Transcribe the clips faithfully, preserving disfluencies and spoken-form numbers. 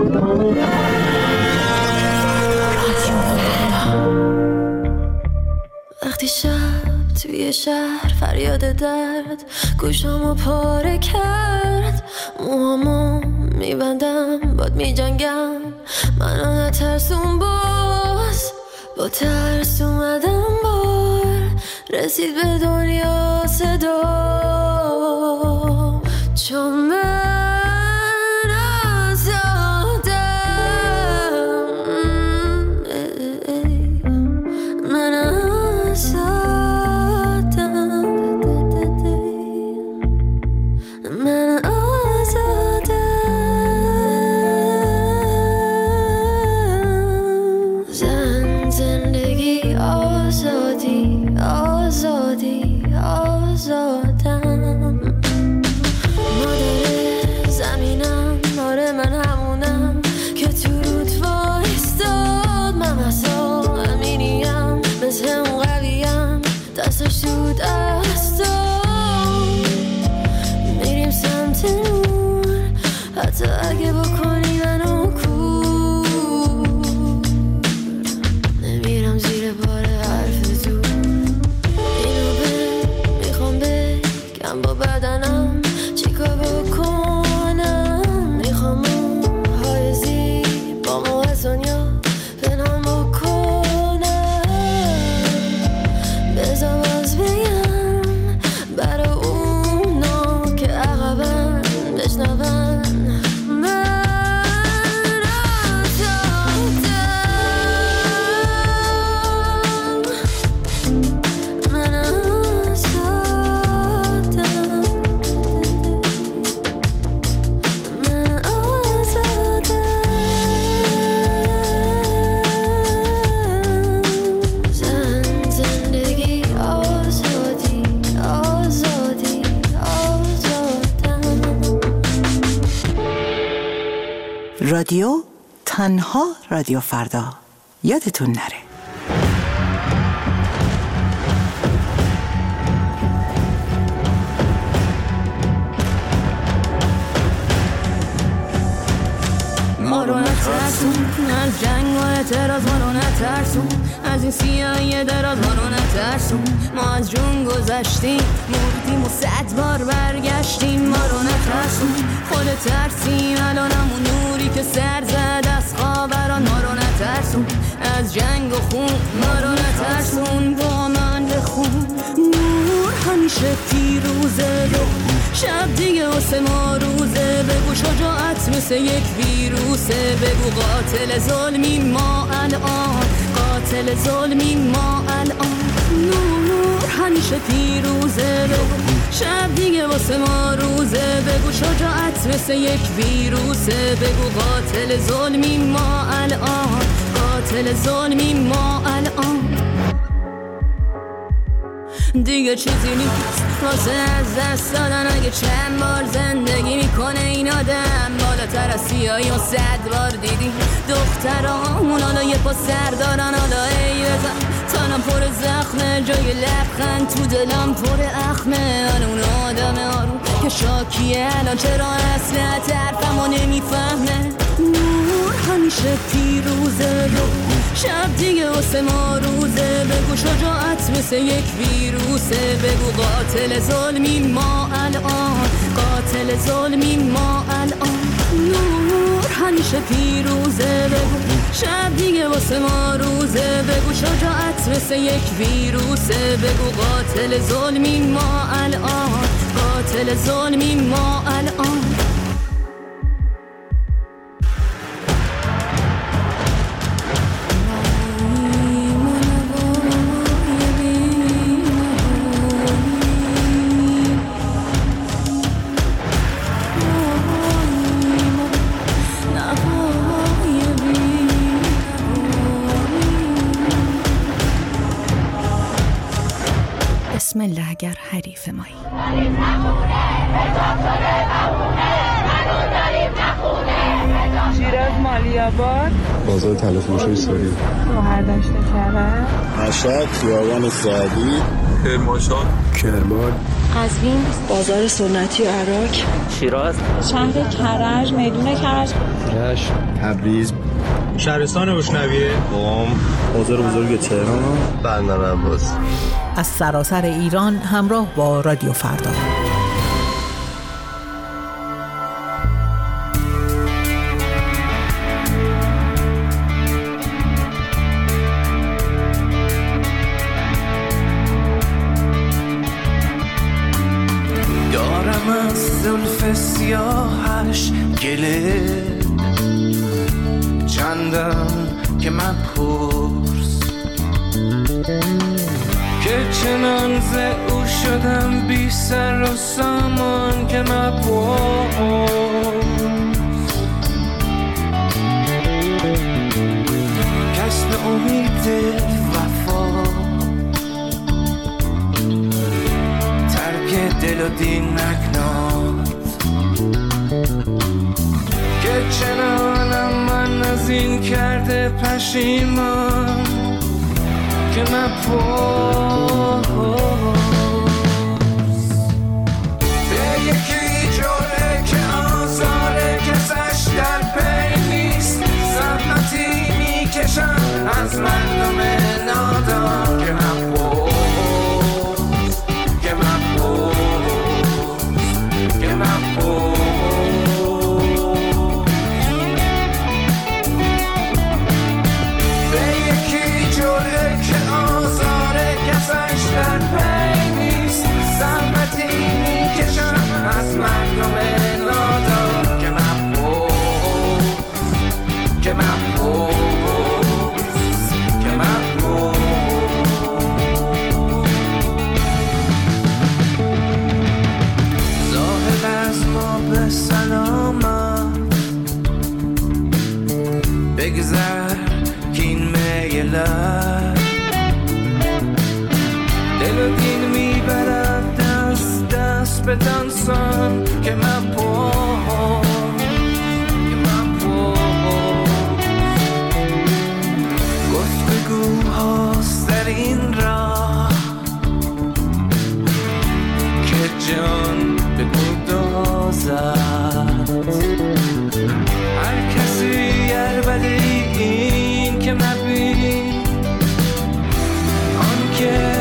وقتی شب توی شهر فریاد درد گوشامو پاره کرد، موهامو میبندم باد میجنگم، منو نترسون باز، با ترس اومدم بار رسید به دنیا صدا، چون من حتی اگه بکنی منو کور، نمیرم زیر بار حرف تو، اینو به میخوام بگم با بدنم چیکار بکنم، میخوام موهای زیبامو از دنیا پنهان بکنم، بذار باز بگم برای اونا که عقبم بشنون. رادیو تنها رادیو فردا، یادتون نره. ما رو نترسون از جنگ و اعتراض، ما رو نترسون از این سیاهی دراز، ما رو نترسون، ما از جون گذشتیم مردیم و صد بار برگشتیم، ما رو نترسون، خود ترسیم الانمون نوری که سر زد از خاوران، ما رو نترسون از جنگ و خون، ما رو نترسون با من بخون، نور همیشه پیروزه، شب دیگه واسه ما روزه، بگو شجاعت مثل یک ویروسه، بگو قاتل ظلمی ما الان، قاتل ظلمی ما الان، نور همیشه پیروزه، شب دیگه واسه ما روزه، بگو شجاعت مثل یک ویروسه، بگو قاتل ظلمی ما الان، قاتل ظلمی ما الان، دیگه چیزی نیست واسه از دست دادن، اگه چند بار زندگی میکنه این آدم، بالاتر از سیاهی و صد بار دیدیم دخترامون حالا یه پا سر دارن، حالا ای بزن تنم پر زخمه، جای لبخند تو دلم پر اخمه، من اون آدم آروم که شاکیه الان چرا اصلا طرفمو نمیفهمه، نور همیشه پیروزه، شب دیگه واسه ما روزه، بگو شجاعت مثل یک ویروسه، بگو قاتل ظلمی ما الان، قاتل ظلمی ما الان، نور همیشه پیروزه، بگو شب دیگه واسه ما روزه، بگو شجاعت مثل یک ویروسه، بگو قاتل ظلمی ما الان، قاتل ظلمی ما الان. بسم الله اگر حریف مایی. شیراز مالیاباد، بازار تلفروشی سوری، گوهر داشته کرد، مشهد، خیابان سعدی، کرمانشاه، کرمان، قزوین، بازار سنتی عراق، شیراز، شهر کرج، میدون کرج، رشت، تبریز، شهرستان روشنویه، قم، بازار بزرگ تهران، بندر عباس. از سراسر ایران همراه با رادیو فردا. دارم از زلف سیاهش گله، چندم که مبهوز که چنان ز او شدم بی سر و سامان که مبهوز. کسب امید وفا، ترک دل و دین نکناد که چنانم من از این کرده پشیمان که مبهوز. به یکی جوره که آزار کسش در پی نیست، زحمتی میکشم از مردم نادان که مبهوز، که مبهوز، که مبهوز. از مردم نادان که مبهوز، که مبهوز، که مبهوز. صاحب از ما به سلامت بگذر که این میلت دل و دین میبرد دست دست به دانسان که مبهوز، که مبهوز. گفتگوهاست در این راه که جان به گدازد، هر کسی عربده این که مبین آن که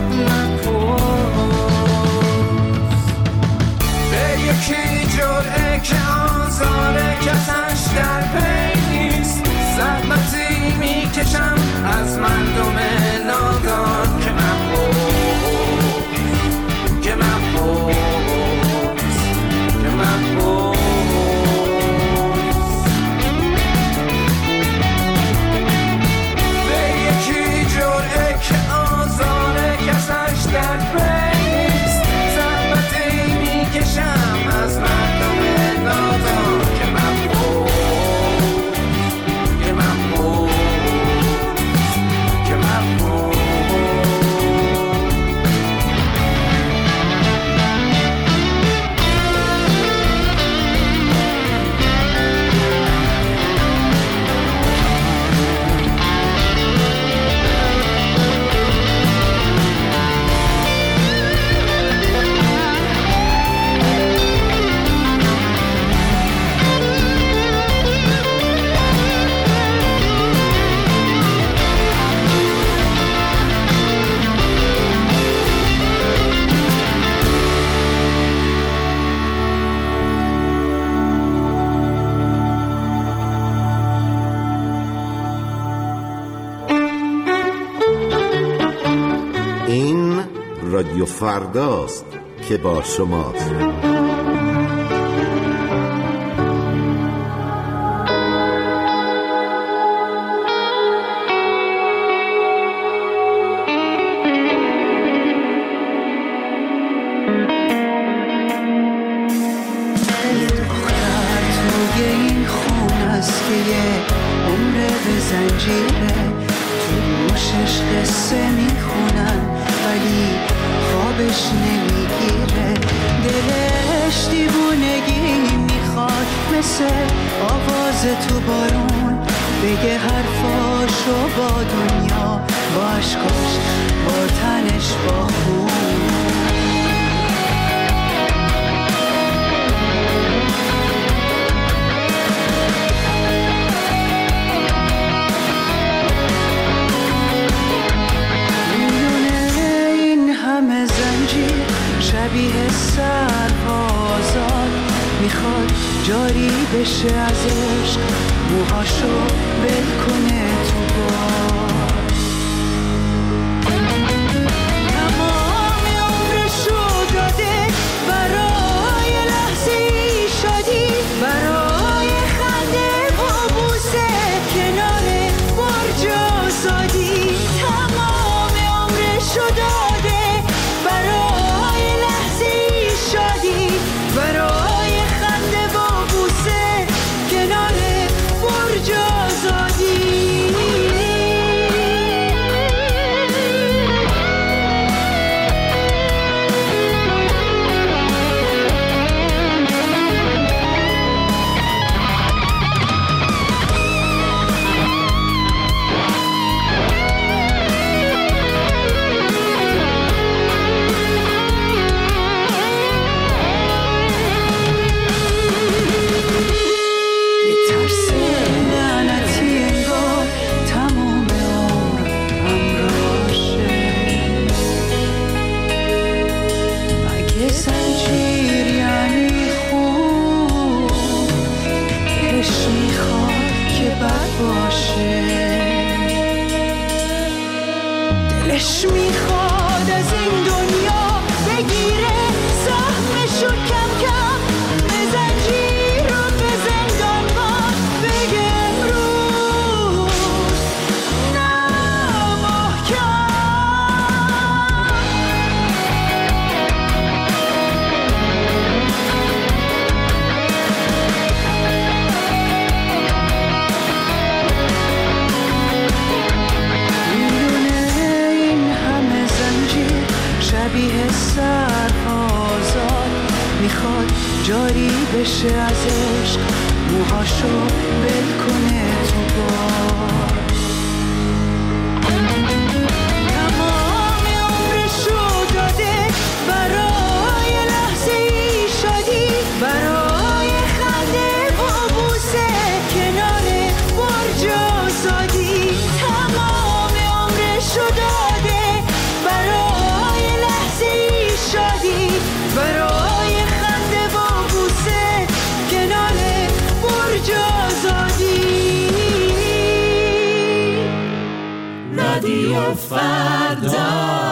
یکی جوره که آزاره کسش در پی نیست، زحمتی میکشم از مردم نادان که مبهوز، که مبهوز، که مبهوز. به یکی جوره که آزاره کسش در پی نیست، زحمتی میکشم از مردم نادان که مبهوز، که مبهوز، که مبهوز. این رادیو فرداست که با شماست. تو بارون بگه حرفاشو با دنیا با عشقاش با تنش با خون. جاری بشه از عشق موهاشو ول کنه تو باد تمام عمرشو داده برای لحظه شادی برای خنده و بوسه کنار برج آزادی تمام عمرشو داده برای لحظه شادی برای خنده و بوسه کنار برج آزادی دلش میخواد از این دنیا بگیره سهمشو کم کم به زنجیر و به زندان باز بگه امروز نه شبیه سرآزاد میخواد جاری بشه از عشق موهاشو ول کنه تو باد تمام عمرشو داده برای لحظه شادی برای خنده و بوسه کنار برج آزادی تمام عمرشو داده برای شادی برای خنده و بوسه کنار برج آزادی رادیو فردا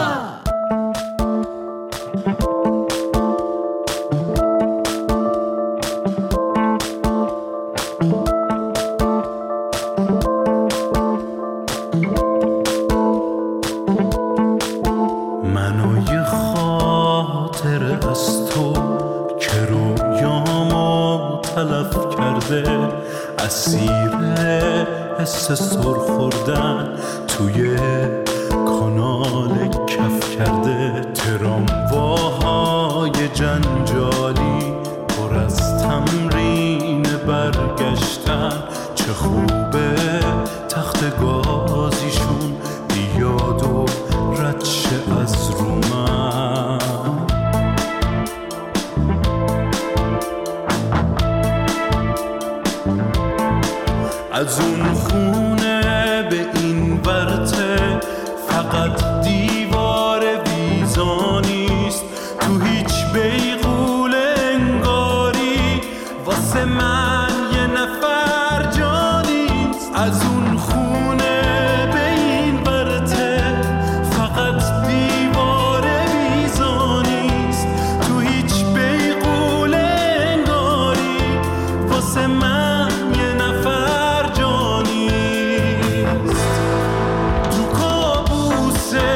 اسیر حس سر خوردن توی کانال کف کرده ترامواهای جنجالی پر از تمرین برگشتن چه خوبه تخت گازیشون بیاد و رد شه از رو من از اون خونه به این ورته فقط دیوار ویزا نیست تو هیچ بیغول انگاری واسه من یه نفر جا نیست از اون خونه به این ورته فقط دیوار ویزا نیست تو هیچ بیغول انگاری واسه من یه نفر say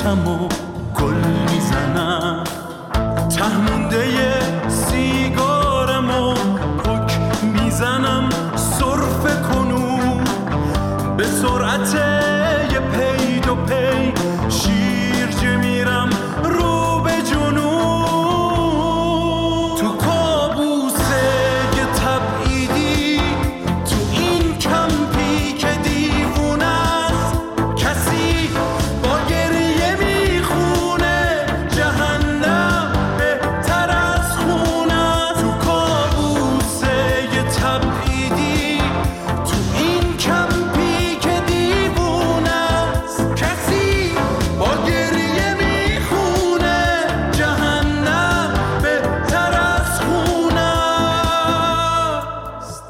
میریسم و گل میزنم، ته مونده سیگارم و پک میزنم، سرفه کنو به سرعت یه پی دو پی، شیرجه میرم رو به جنوب. تو کابوسه یه تبعیدی، تو این کمپی که دیوونه است، کسی با گریه میخونه جهنم بهتر از خونه. تو کابوسه یه تبعیدی، تو این کمپی که دیوونه است، کسی با گریه میخونه جهنم بهتر از خونه است.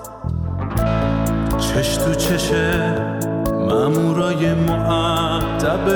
چش تو چشه مامورای مؤدب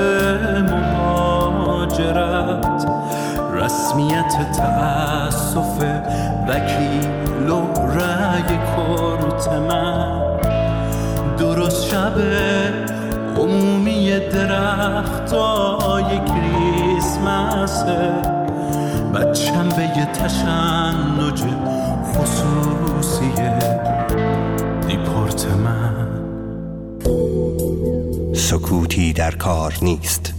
مهاجرت، رسمیت تأسف وکیل و رأی کرت من، درست شب عمومی درختای کریسمسه، بچم به یه تشنج خصوصی دیپورت من. سکوتی در کار نیست.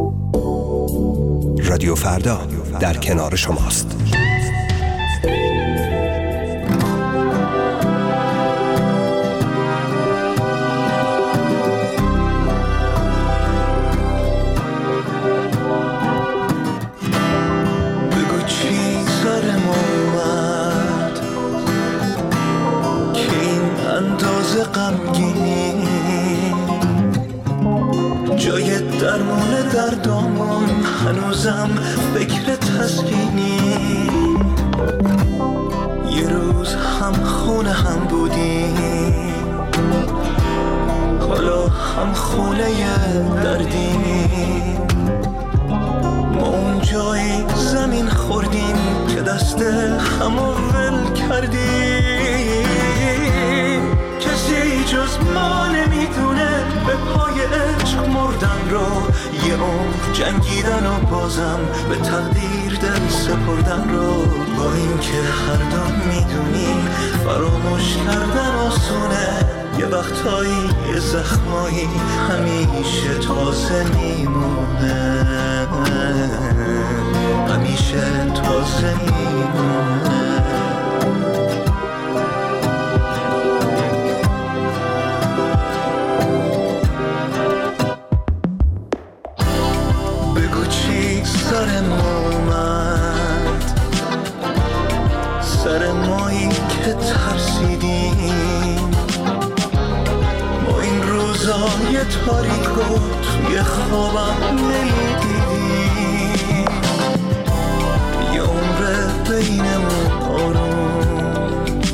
رادیو فردا در کنار شماست. بگو چی سرم اومد که این اندازه غمگینی، جای درمون دردامون هنوزم فکر تسکینی. یه روز هم خونه هم بودیم، حالا هم خونه دردیم. ما اون جای زمین خوردیم که دست همو ول کردیم. کسی جز ما نمیدونه به پای عشق مردن رو، یه عمر جنگیدن و بازم به تقدیر دل سپردن رو. با این که هر دو میدونیم فراموش کردن آسونه، یه وقتایی یه زخمایی همیشه تازه میمونه، همیشه تازه میمونه. بگو چی سرم اومد، سر مایی که ترسیدیم، ما این روزای تاریکو توی خوابم نمیدیدیم. یه عمر بینمون آروم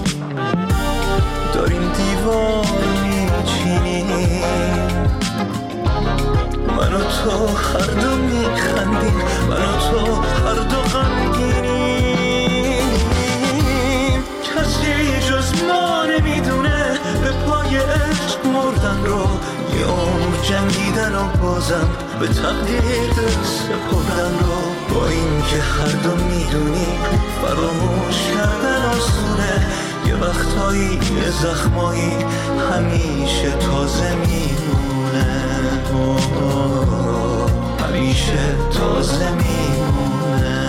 داریم دیوار میچینیم، من و تو هر دو میخندیم، من و تو هر دو غمگینیم. کسی جز ما نمیدونه به پای عشق مردن رو، یه عمر جنگیدن و بازم به تقدیر دل سپردن رو. با این که هر دو میدونیم فراموش کردن آسونه، یه وقتایی یه زخمایی همیشه تازه میمونه، همیشه تازه میمونه.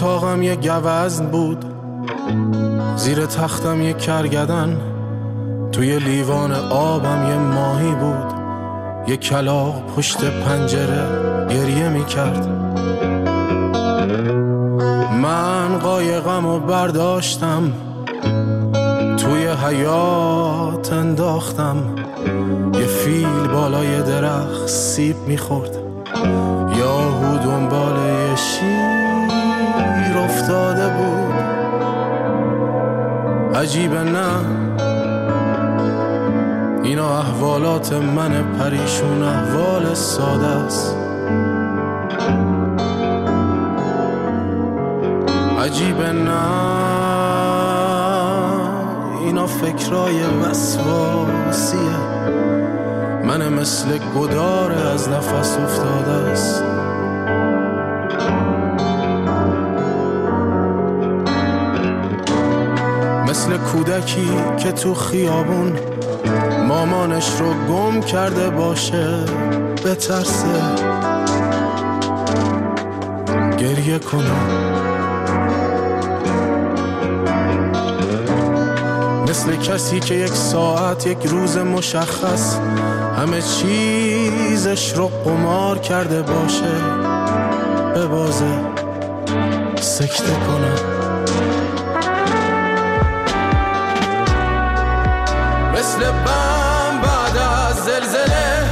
اتاقم یه گوزن بود، زیر تختم یه کرگدن، توی لیوان آبم یه ماهی بود، یه کلاغ پشت پنجره گریه می کرد. من قایقم و برداشتم، توی حیاط انداختم، یه فیل بالای درخت سیب میخورد، یاهو دنبال یه شیر افتاده بود. عجیبه نه، اینا احوالات من پریشون، احوال ساده است. عجیبه نه، اینا فکرای وسواسیه، من مثل گدار از نفس افتاده است. مثل کودکی که تو خیابون مامانش رو گم کرده باشه، بترسه گریه کنه. مثل کسی که یک ساعت، یک روز مشخص همه چیزش رو قمار کرده باشه، ببازه سکته کنه. مثل بم بعد از زلزله،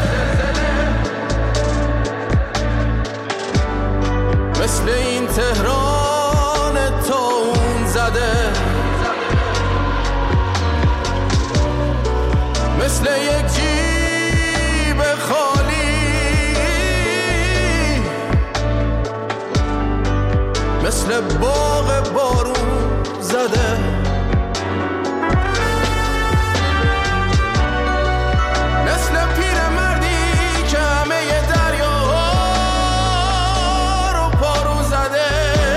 مثل این تهران تون زده، مثل یک جیب خالی، مثل باغ بارون زده. مثل پیرمردی که همه دریاها رو پارو زده.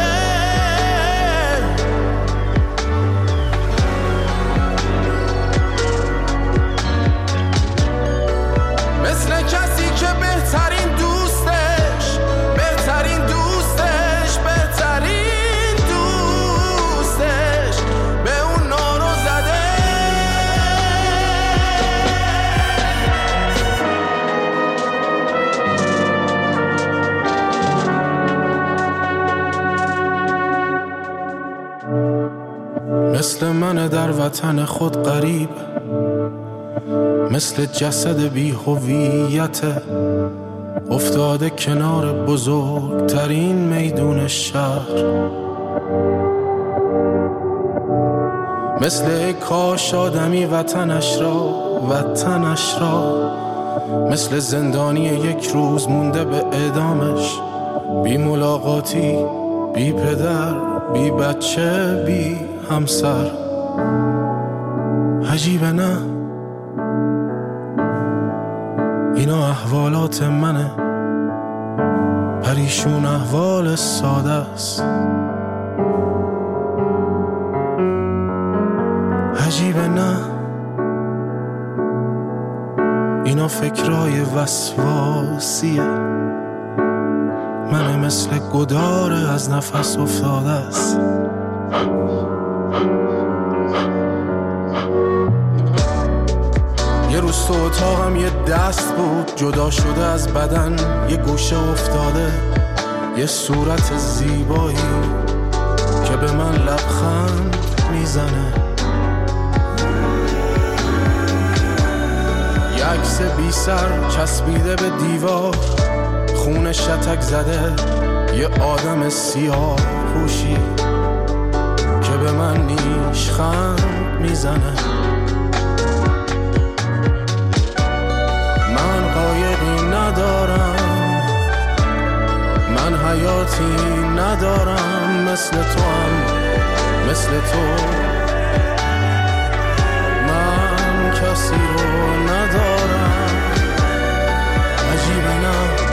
مثل کسی که بهترین دوستش، بهترین دوستش، بهترین دوستش به اون نارو زده. مثل من در وطن خود غریب، مثل جسد بی هویت افتاده کنار بزرگترین میدون شهر. مثل کاش آدمی وطنش را، وطنش را، مثل زندانی یک روز مونده به اعدامش، بی ملاقاتی، بی پدر، بی بچه، بی همسر. عجیبه نه، اینا احوالات منه، پریشون احوال ساده است. عجیبه نه، اینا فکرای وسواسیه، من مثل گدار از نفس افتاده است. یه روز تو اتاقم یه دست بود، جدا شده از بدن، یه گوشه افتاده، یه صورت زیبایی که به من لبخند میزنه. یه عکس بی سر چسبیده به دیوار، خون شتک زده، یه آدم سیاه پوشی که به من نیشخند میزنه. من قایقی ندارم، من حیاتی ندارم، مثل تو هم مثل تو، من کسی رو ندارم. عجیبه نه،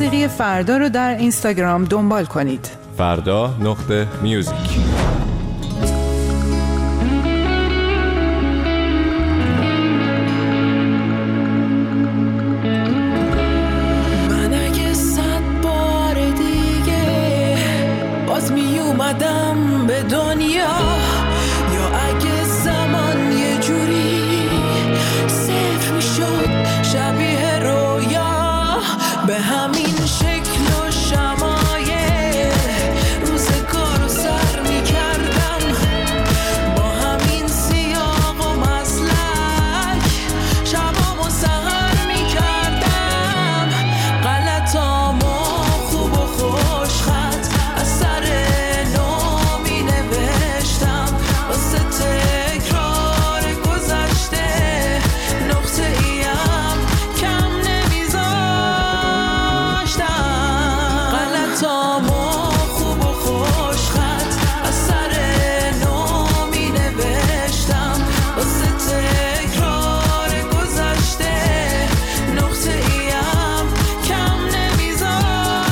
موسیقی فردا رو در اینستاگرام دنبال کنید. فردا نقطه میوزیک. من اگه صد بار دیگه باز می اومدم به دنیا، یا اگه زمان یه جوری صفر می شد شبیه رویا، به همین شکل و شمایل روزگار رو سر می کردم، با همین سیاق و مسلک شبام و سهر می کردم، غلطام و خوب و خوش خط از سر نو می نوشتم، واسه تکرار گذشته نقطه ایم کم نمیذاشتم، غلطام و خوب و خوش خط از سر نو می نوشتم، واسه تکرار گذشته نقطه ایم کم نمیذاشتم.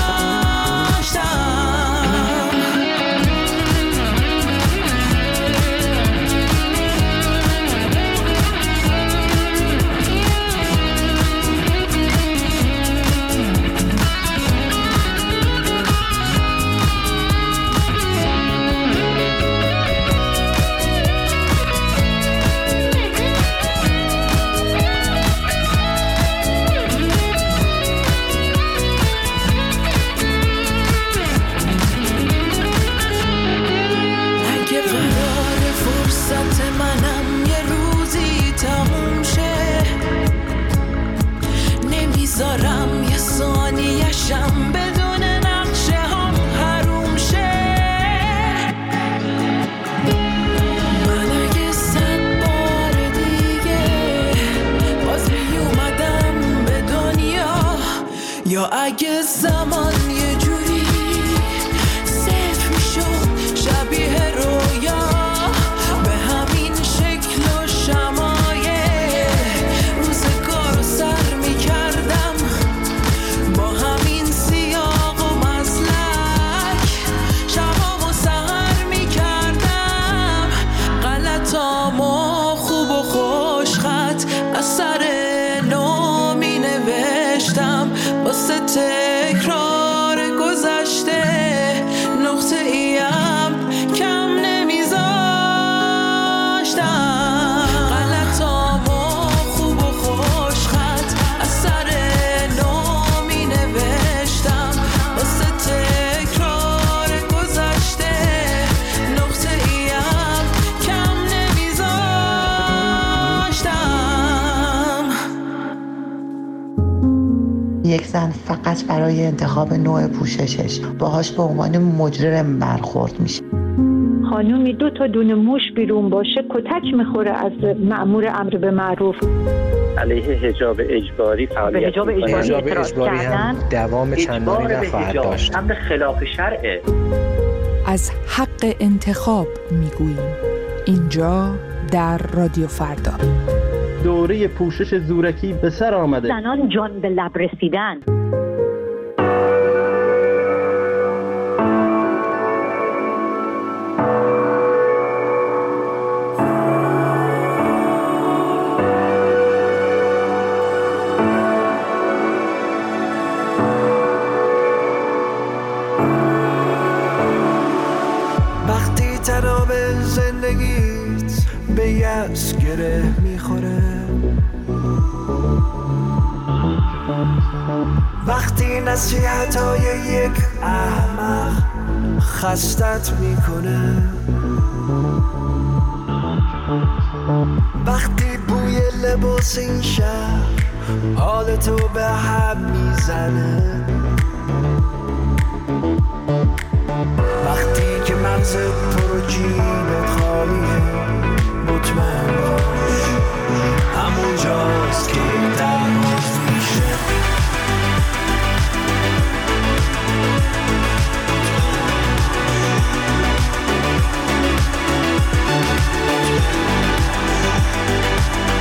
اگه قرار فرصت منم یه روزی تموم شه، نمیذارم یه ثانیه‌شم بدون نقشه هم حروم شه. من اگه صد بار دیگه باز می اومدم به دنیا، یا اگه زمان یه جوری صفر می شد شبیه رویا، به همین شکل و شمایل روزگار رو سر می کردم، با همین سیاق و مسلک شبام و سهر می کردم، غلطام و خوب و خوش خط از سر نو می نوشتم، واسه تکرار گذشته نقطه ایم کم نمیذاشتم، غلطام و خوب و خوش خط از سر نو می نوشتم، واسه تکرار گذشته نقطه ایم کم نمیذاشتم. یک زن فقط برای انتخاب نوع پوششش باهاش به عنوان مجرم برخورد میشه. خانومی دو تا دونه موش بیرون باشه کتک میخوره از مأمور امر به معروف. علیه حجاب اجباری فعالیت حجاب اجباری, حجاب اجباری هم دوام چندانی نخواهد داشت. امر خلاف شرعه. از حق انتخاب میگوییم اینجا در رادیو فردا. دوره پوشش زورکی به سر آمده. زنان جان به لب رسیدن. وقتی تناب زندگیت به یأس گره میخوره، وقتی نصیحت‌های یک احمق خستت میکنه، وقتی بوی لباس این شهر حالتو به هم میزنه، وقتی که مغزت پر و جیبت خالیه، مطمئن باش همون جاست که درماز میشه.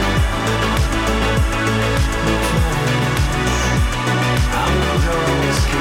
همون جاست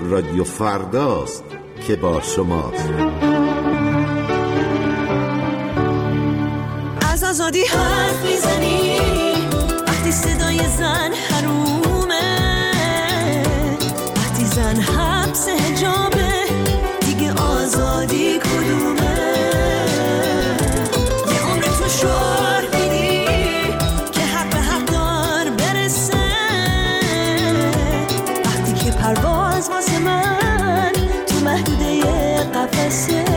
رادیو فرداست که با شماست. از آزادی حرف میزنی وقتی صدای زن حرومه، وقتی زن حبس حجابه دیگه آزادی کدومه؟ یه عمر تو شعار میدی که حق به حق دار برسه، وقتی که پرواز واسه من تو محدوده قفسه.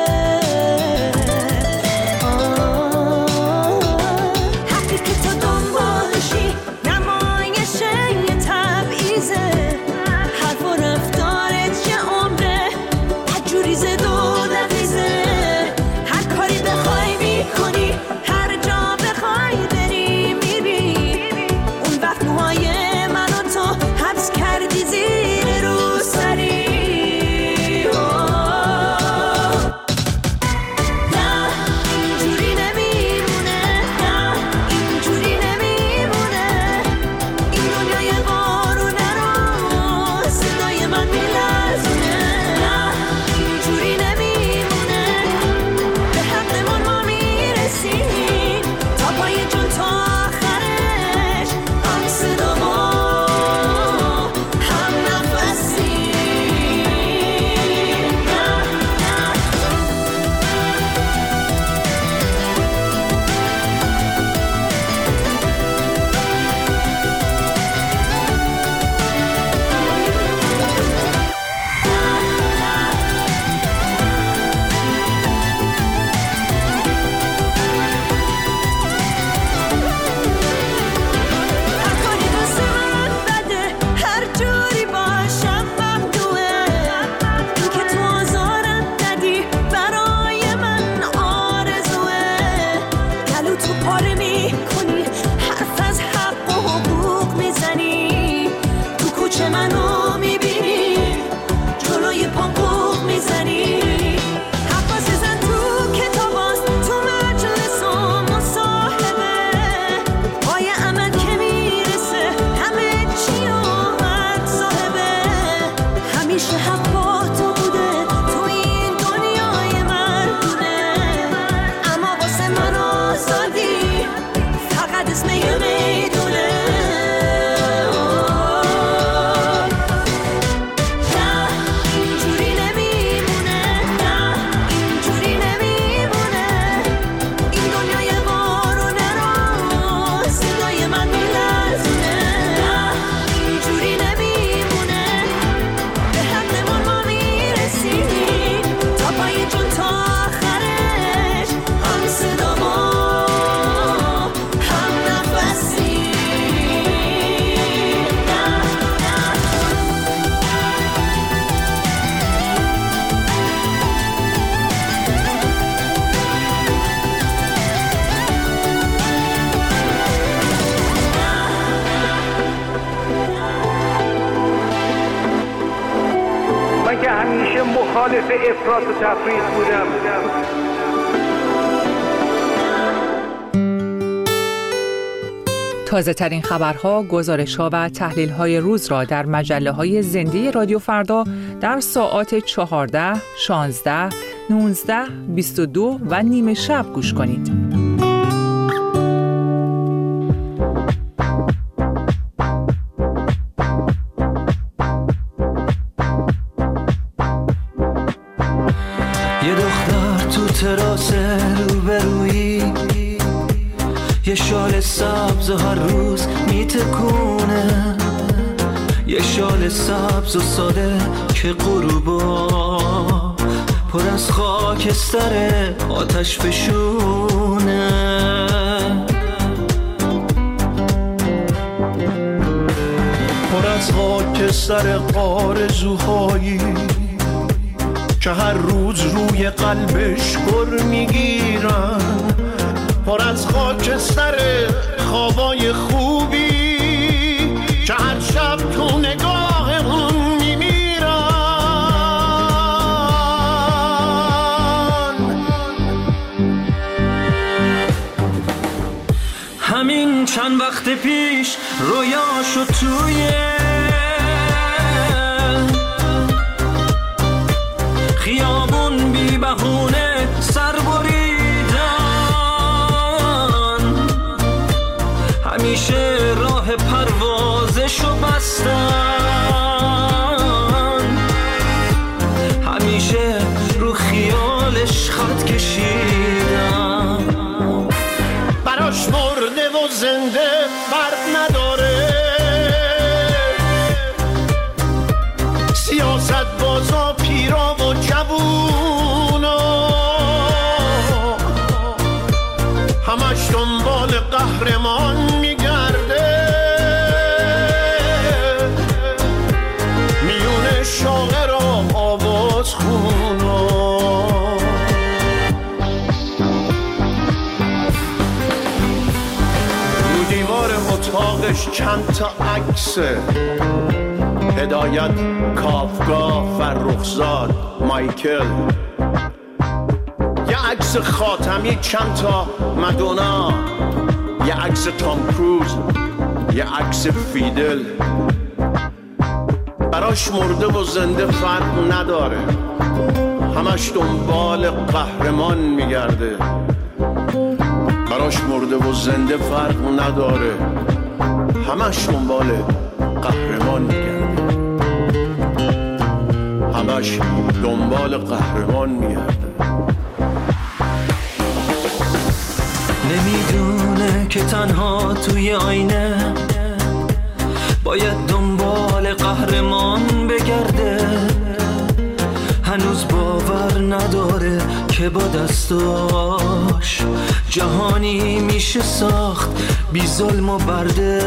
مخالف افراط و تفریط بودم. تازه ترین خبرها، گزارش‌ها و تحلیل‌های روز را در مجله‌های زنده رادیو فردا در ساعات چهارده، شانزده، نوزده، بیست و دو و نیمه شب گوش کنید. یه شال سبز و هر روز میتکونه، یه شال سبز و ساده که غروبا پر از خاکستر آتش فشونه. پر از خاکستر آرزوهایی که هر روز روی قلبش گر میگیرن، پر از خاکستر خوابای خوبی که هر شب تو نگاه اون میمیرن. همین چند وقت پیش رویاشو توی نیستن، همیشه رو خیالش خط کشیدم. براش مرده و زنده فرق نداره، سیاست بازا پیرا و جوونا همش دنبال قهرمان میگرده، میون شاعر و آواز خونا. رو دیوار اتاقش چند تا عکسه، هدایت، کافکا، فرخزاد، مایکل، یه عکس خاتمی، چند تا مدونا، یه عکس تام کروز، یه عکس فیدل. براش مرده و زنده فرق نداره، همش دنبال قهرمان میگرده. براش مرده و زنده فرق نداره، همش دنبال قهرمان میگرده، همش دنبال قهرمان میگرده. نمیدونه که تنها توی آینه باید دنبال قهرمان بگرده، هنوز باور نداره که با دستاش جهانی میشه ساخت بی ظلم و برده.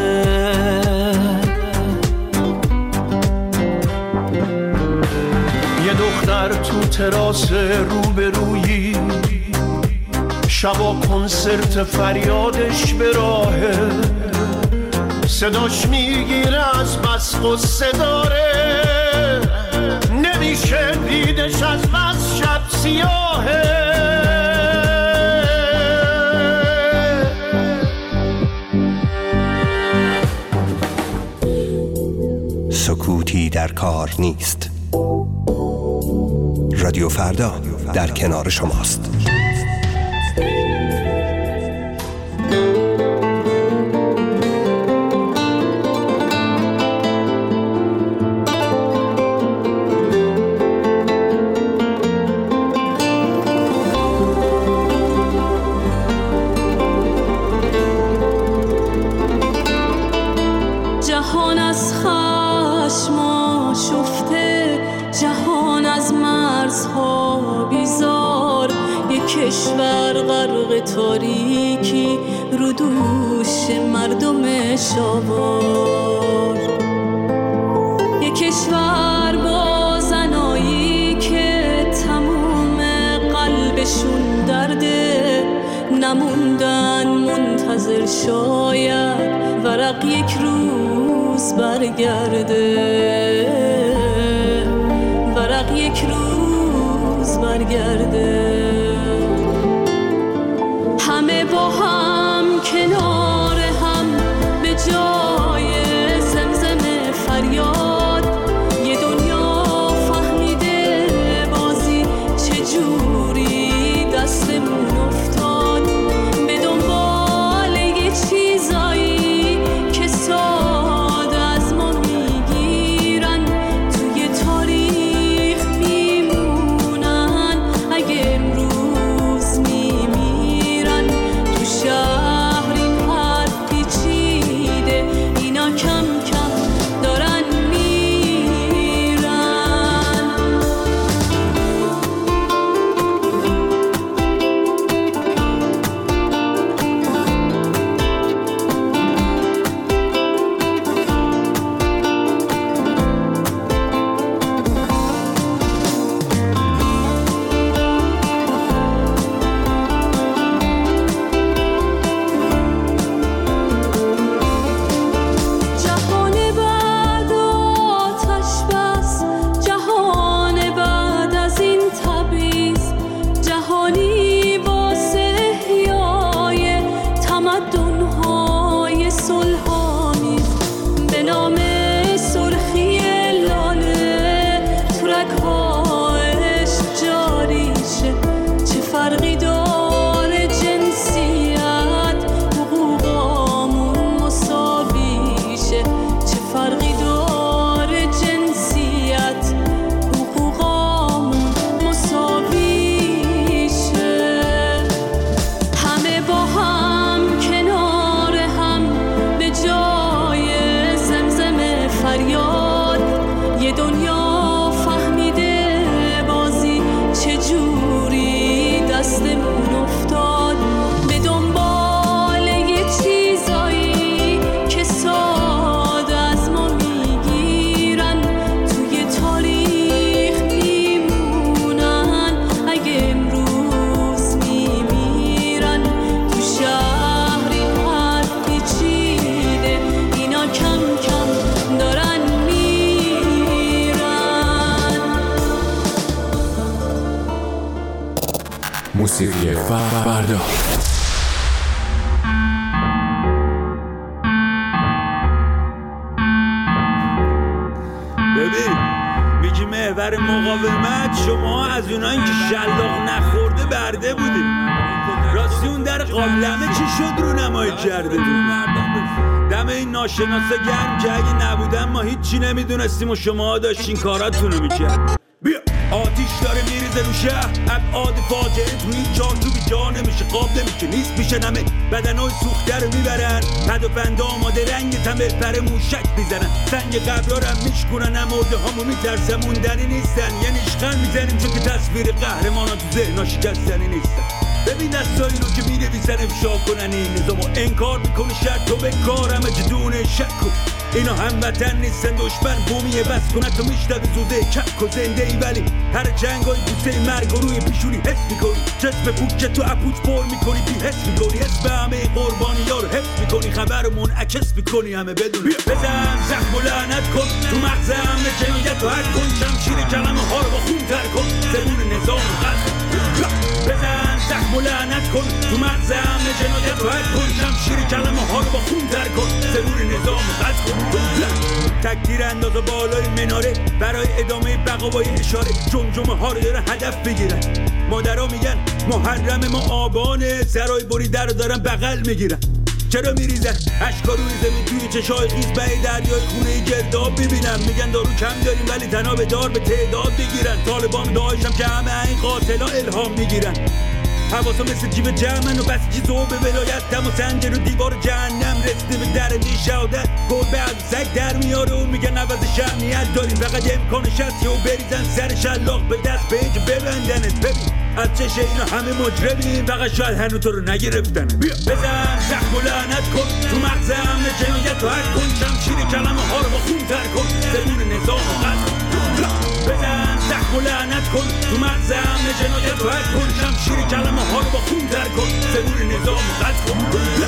یه دختر تو تراس روبرویی، شبا کنسرت فریادش به راهه، صداش میگیره از بس غصه داره، نمیشه دیدش از بس شب سیاهه. سکوتی در کار نیست. رادیو فردا در کنار شماست. جهان از خشم آشفته، جهان از مرزها بیزار، یک کشور غرق تاریکی رو دوش مردمش آوار، یک کشور با زنایی که تموم قلبشون درده، نموندن منتظر شاید ورق یک روز برگرده، ورق یک روز برگرده. همه با هم کنار هم به جای زمزم فریاد، یه دنیا فهمیده بازی چجوری دستمون افتاد، به دنبال یه چیزایی که ساده از ما میگیرن، موسیقی فردا. ببین میگی محور مقاومت، شما از اونایی که شلاق نخورده برده بودیم. راستی اون در قابلمه چی شد رو نمایی کرده بود؟ دم این ناشناسا گرم که اگه نبودن ما هیچی نمیدونستیم و شما داشتین کاراتونو میکرد. بیا آتیش داره میریزه رو شهر، ابعاد فاجعه توی جان تو بی جا نمیشه، قاب نمیشه، نیست میشن همه بدنای سوخته رو میبرن، پدافند آماده رنگ تمه پر موشک میزنن، سنگ قبرا رو هم میشکنن، هم مرده هامو میترسن موندنی نیستن، یه نیشخن میزنیم چون که تصویر قهرمانا تو ذهنا شکستنی نیستن. ببین دستایی رو که می‌نویسن افشا کنن این نظامو انکار میکنه، شرط تو به کار همه جدونه شک کن، اینا هموطن نیستن دشمن بومیه، بس کنه تو میشنوی زوده کک و زنده ای، ولی هر جنگای بوسه مرگ و روی پیشونی حس میکنی، جسم پوچ تو اپوچ پر میکنی بی حس میکنی، اسم همه قربانی ها رو حفظ میکنی، خبر منعکس میکنی همه بدون بزن زخم و لعنت کن تو مغز همه جنایت و حد کن، شمشیر کلمه ها رو با خون تر کن، زبون نظام قصد بزن زخم و لعنت کن تو مغز همه جنایت و حد کن، شمشیر کلمه ها رو با خون تر کن، زبون نظام قصد کن، تکتیر انداز بالای مناره برای ادامه بقا با اشاره، جمجمه ها رو دارن هدف بگیرن، مادرها میگن محرم ما آبانه، سرای بریده رو دارن بغل میگیرن، چرا میریزن اشکا روی زمین توی چشای خیز به دریای خونه گرداب ببینم، میگن دارو کم داریم ولی تنها به دار به تعداد بگیرن، طالبان داعشم که همه این قاتلا الهام میگیرن، حواسا مثل جیب جمعن و بس چیزو به ولایت دم و سنجر و دیوار جهنم رسیده به درجه شهادت، گل به از سگ در میاره و میگن عوض شهنیت داریم، فقط امکانش هست و بریزن سر شلاق به دست به اینجا ببندنت، ببین از چشه اینا همه مجرمیم، فقط شاید هنو تو رو نگرفتن، بیا بزن زخم و لعنت کن تو مغز همه جنایت و حد کن، شمشیر کلمه ها رو با خون تر کن، زبون نظام قصد کن، بزن زخم و لعنت کن تو مغز همه جنایت و حد کن، شمشیر کلمه ها رو با خون تر کن، زبون نظام قصد کن،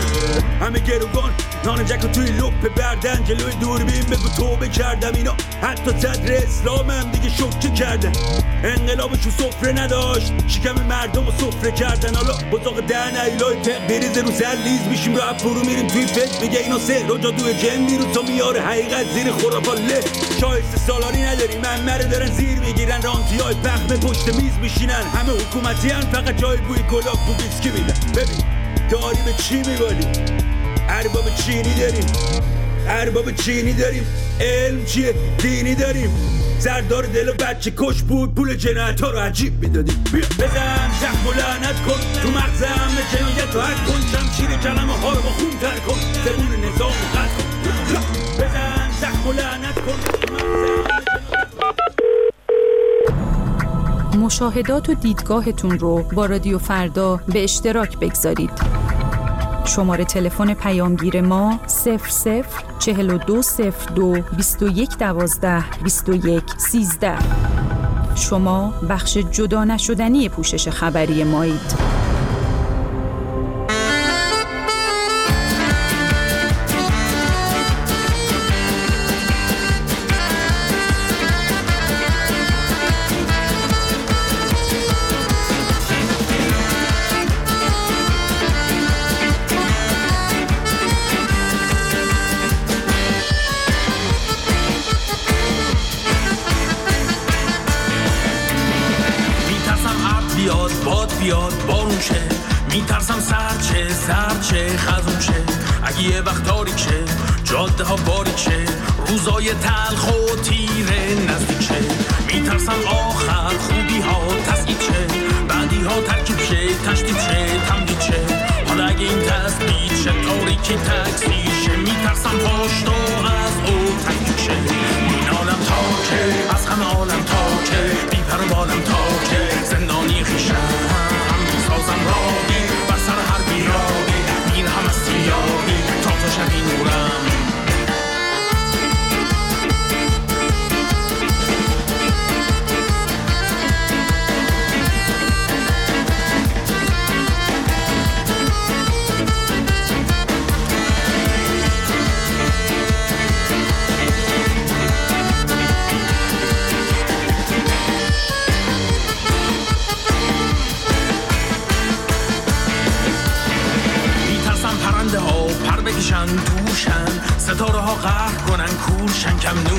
همه گروگان نان جک و توی لپ بردن، جلوی دوربین بگو توبه کردم، اینا حتی صدر اسلام هم دیگه شوکه کردن، انقلابشو سفره نداشت شکم مردم رو سفره کردن، حالا بزاق دهن ایلای تق بریزه رو سر لیز میشیم رو اب فرو میریم توی فکر، میگه اینا سهر و جادوی جن میرون تا میاره حقیقت زیر خرافات له، شایسته سالاری نداریم منمره دارن زیر میگیرن، رانتی های پخمه پشت میز میشینن، همه حکومتی هن فقط جای بوی گلاب بو بیسکی میدن، ببین داری به چی میبالی؟ ارباب چینی داریم، ارباب چینی داریم، علم چیه؟ دینی داریم، سردار دل و بچه کش بود، پول جنایت ها رو عجیب میدادیم، بیا بزن زخم و لعنت کن تو مغز همه جنایت و حد کن، شمشیر کلمه ها رو با خون تر کن، زبون نظام قصد کن، بزن زخم و لعنت کن تو مغز مشاهدات و دیدگاهتون رو با رادیو فردا به اشتراک بگذارید. شماره تلفن پیامگیر ما صفر صفر چهل و دو صفر دو بیست و یک دوازده بیست و یک سیزده. شما بخش جدا نشدنی پوشش خبری مایید. میترسم سرچه سرچه خزون شه، اگه یه وقت تاریک شه جاده ها باریک شه، روزای تلخ و تیره نزدیک شه، میترسم آخر خوبی ها تسکید شه، بعدی ها ترکیب شه تشدید شه تمدید شه، حالا اگه این تسبید شه تاریکی تکثیر شه، میترسم پاشت و از او تکیب شه، این عالم تاکه از همه عالم تاکه، بیپر و بالم تاکه، زندانی خیشم سازم راهی بر سر هر بیراهی، این هم از سیاهی تا تو شبی نورم.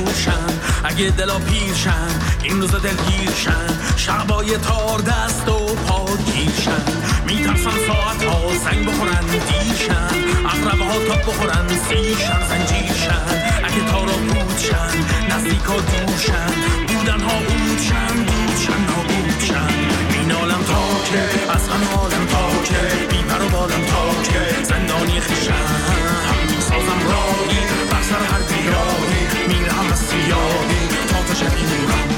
دورشن، اگه دلا پیرشن این روزا دلگیرشن، شبای تار دست و پا گیرشن. میترسن ساعت ها زنگ بخورن دیرشن، اقربه ها تا بخورن سیرشن زنجیرشن. اگه تارا بودشن نزدیک ها دورشن، بودن ها بودشن بودشن ها بودشن. مینالم تا که از غم عالم تا که بی پر و بالم تا که زندانی خیشم. هم میسازم راهی بر سر هر دیاری، میرم از سیاهی تا تا شبی نورم.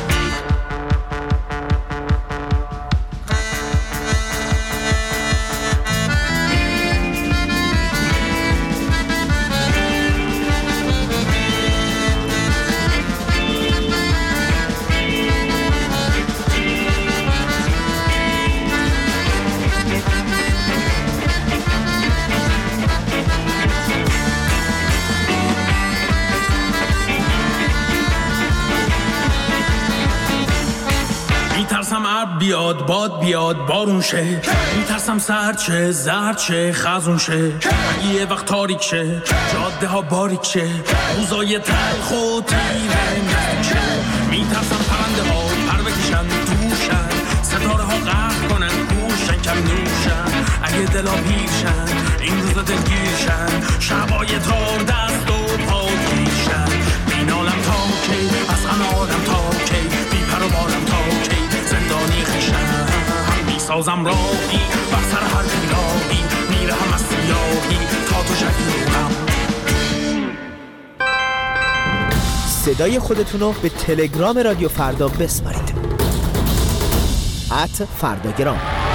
میترسم عرب بیاد باد بیاد بارون شه، میترسم سرد شه زرد شه خزون شه. اگه یه وقت تاریک شه جاده ها باریک شه، روزای تلخ و تیره نزدیک شه. میترسم پرنده ها پر بکشن دوشن، ستاره ها غرق کنن گوشن کم نوشن. اگه دلا پیرشن این روزا دلگیرشن، شبای تار دست و پا گیرشن. مینالم تا کی از غم عالم تا کی، بی پر و بالم تا کی زندانی خیشم. میسازم راهی بر سر هر بیراهی، میرم از سیاهی تا تو شبی نورم. صدای خودتونو به تلگرام رادیو فردا بسپارید. ات فرداگرام.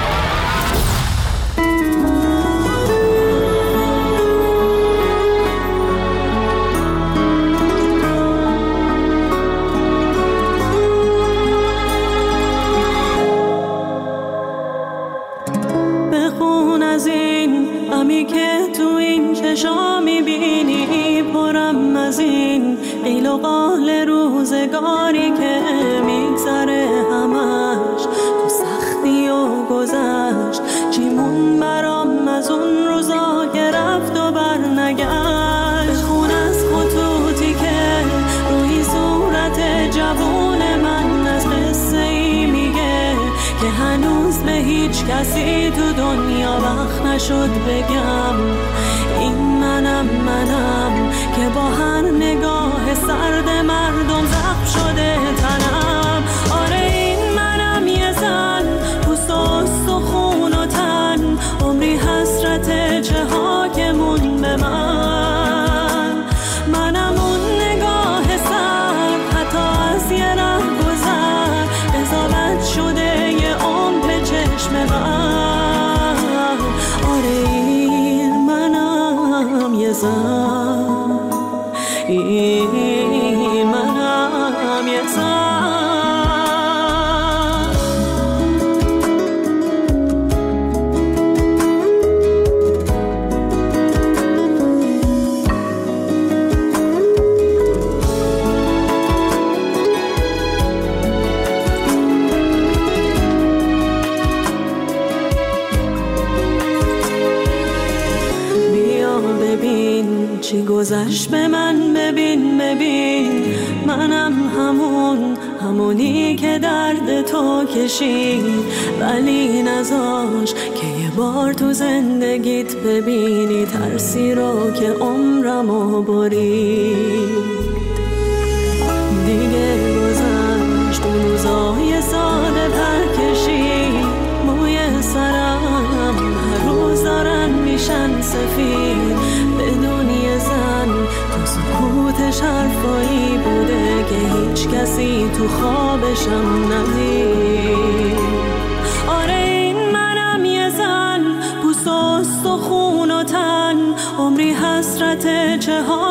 بخون از این غمی که تو این چشا میبینی، پرم از این قیل و قال روزگاری که میگذره همش تو سختی و گذشت. چیمون برام از اون روزا که رفت و برنگشت. بخون از خطوطی که روی صورت جوون من از قصه ای میگه که هنوز به هیچ کسی تو دنیا وقت نشد بگم. این منم منم که با هر نگاه سرد مردم زخم شده تنم. آره این منم یه زن پوست و استخون و تن، عمری حسرت چه ها که مون به من. منم اون نگاه سر حتی از یه ره گذر، قضاوت شده یه عمر به چشم من. آره این منم یه زن، این منم یه زن. چی گذشت به من ببین ببین، منم همون همونی که درد تو کشید، ولی نذاش که یه بار تو زندگیت ببینی ترسی رو که عمرمو برید. دیگه گذشت اون روزای ساده پرکشید، موی سرم هر روز دارن میشن سفید. بدون یه زن تو سکوتش حرفایی بوده که هیچ کسی تو خوابشم ندید. آره این منم یه زن پوست و استخون و تن، عمری حسرت چه ها